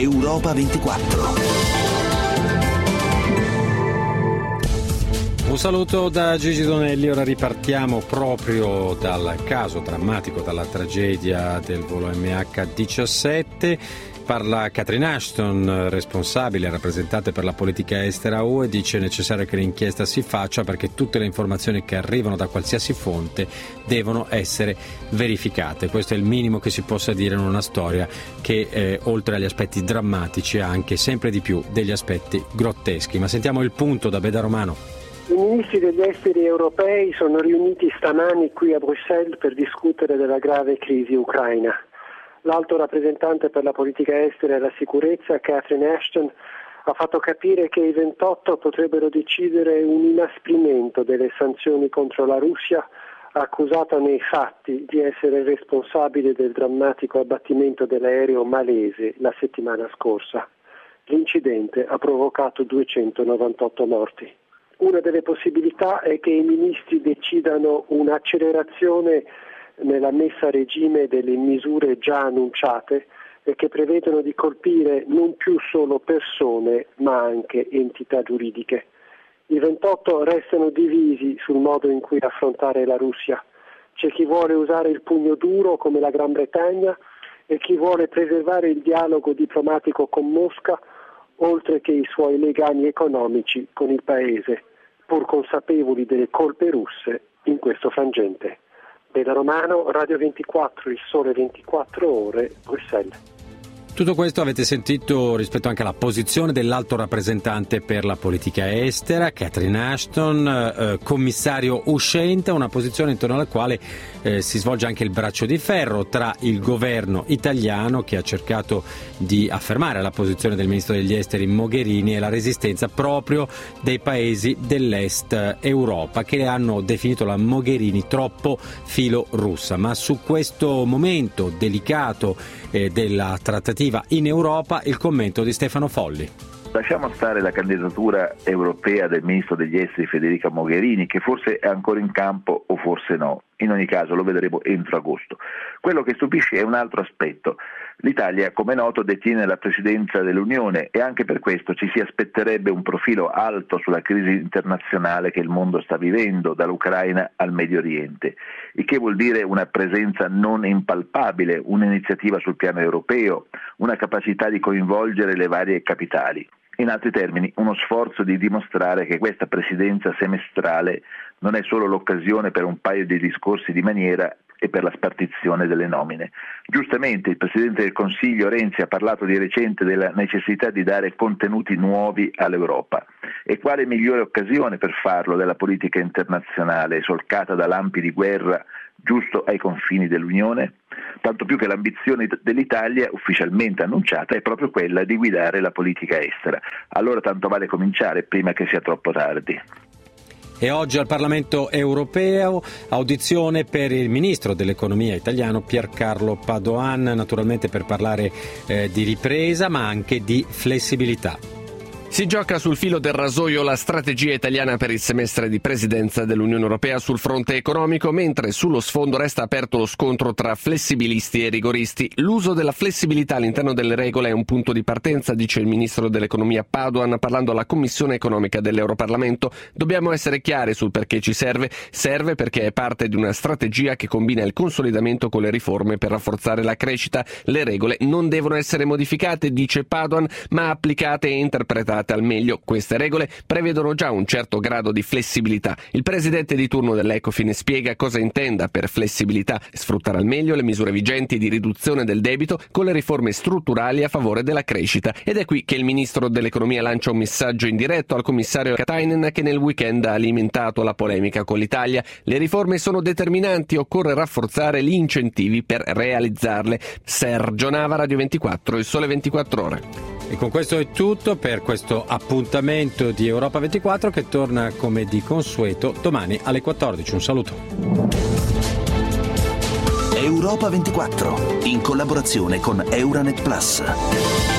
Europa 24. Un saluto da Gigi Donelli. Ora ripartiamo proprio dal caso drammatico, dalla tragedia del volo MH17. Parla Catherine Ashton, responsabile, rappresentante per la politica estera UE, dice necessario che l'inchiesta si faccia perché tutte le informazioni che arrivano da qualsiasi fonte devono essere verificate. Questo è il minimo che si possa dire in una storia che oltre agli aspetti drammatici ha anche sempre di più degli aspetti grotteschi. Ma sentiamo il punto da Beda Romano. I ministri degli esteri europei sono riuniti stamani qui a Bruxelles per discutere della grave crisi ucraina. L'alto rappresentante per la politica estera e la sicurezza, Catherine Ashton, ha fatto capire che i 28 potrebbero decidere un inasprimento delle sanzioni contro la Russia, accusata nei fatti di essere responsabile del drammatico abbattimento dell'aereo malese la settimana scorsa. L'incidente ha provocato 298 morti. Una delle possibilità è che i ministri decidano un'accelerazione nella messa a regime delle misure già annunciate e che prevedono di colpire non più solo persone ma anche entità giuridiche. I 28 restano divisi sul modo in cui affrontare la Russia. C'è chi vuole usare il pugno duro come la Gran Bretagna e chi vuole preservare il dialogo diplomatico con Mosca oltre che i suoi legami economici con il paese, pur consapevoli delle colpe russe in questo frangente. Beda Romano, Radio 24, Il Sole 24 Ore, Bruxelles. Tutto questo avete sentito rispetto anche alla posizione dell'alto rappresentante per la politica estera, Catherine Ashton, commissario uscente, una posizione intorno alla quale si svolge anche il braccio di ferro tra il governo italiano, che ha cercato di affermare la posizione del ministro degli esteri Mogherini, e la resistenza proprio dei paesi dell'est Europa, che hanno definito la Mogherini troppo filorussa. Ma su questo momento delicato della trattativa in Europa, il commento di Stefano Folli. Lasciamo stare la candidatura europea del ministro degli esteri Federica Mogherini, che forse è ancora in campo o forse no. In ogni caso lo vedremo entro agosto. Quello che stupisce è un altro aspetto. L'Italia, come noto, detiene la presidenza dell'Unione e anche per questo ci si aspetterebbe un profilo alto sulla crisi internazionale che il mondo sta vivendo, dall'Ucraina al Medio Oriente, il che vuol dire una presenza non impalpabile, un'iniziativa sul piano europeo, una capacità di coinvolgere le varie capitali. In altri termini, uno sforzo di dimostrare che questa presidenza semestrale non è solo l'occasione per un paio di discorsi di maniera e per la spartizione delle nomine. Giustamente il Presidente del Consiglio Renzi ha parlato di recente della necessità di dare contenuti nuovi all'Europa. E quale migliore occasione per farlo della politica internazionale solcata da lampi di guerra giusto ai confini dell'Unione? Tanto più che l'ambizione dell'Italia, ufficialmente annunciata, è proprio quella di guidare la politica estera. Allora tanto vale cominciare prima che sia troppo tardi. E oggi al Parlamento europeo audizione per il ministro dell'economia italiano Piercarlo Padoan, naturalmente per parlare di ripresa ma anche di flessibilità. Si gioca sul filo del rasoio la strategia italiana per il semestre di presidenza dell'Unione Europea sul fronte economico, mentre sullo sfondo resta aperto lo scontro tra flessibilisti e rigoristi. L'uso della flessibilità all'interno delle regole è un punto di partenza, dice il ministro dell'economia Padoan parlando alla Commissione economica dell'Europarlamento. Dobbiamo essere chiari sul perché ci serve. Serve perché è parte di una strategia che combina il consolidamento con le riforme per rafforzare la crescita. Le regole non devono essere modificate, dice Padoan, ma applicate e interpretate al meglio. Queste regole prevedono già un certo grado di flessibilità. Il presidente di turno dell'Ecofin spiega cosa intenda per flessibilità: sfruttare al meglio le misure vigenti di riduzione del debito con le riforme strutturali a favore della crescita. Ed è qui che il ministro dell'economia lancia un messaggio indiretto al commissario Katainen, che nel weekend ha alimentato la polemica con l'Italia. Le riforme sono determinanti, occorre rafforzare gli incentivi per realizzarle. Sergio Nava, Radio 24, Il Sole 24 Ore. E con questo è tutto per questo appuntamento di Europa 24, che torna come di consueto domani alle 14. Un saluto. Europa 24, in collaborazione con Euranet Plus.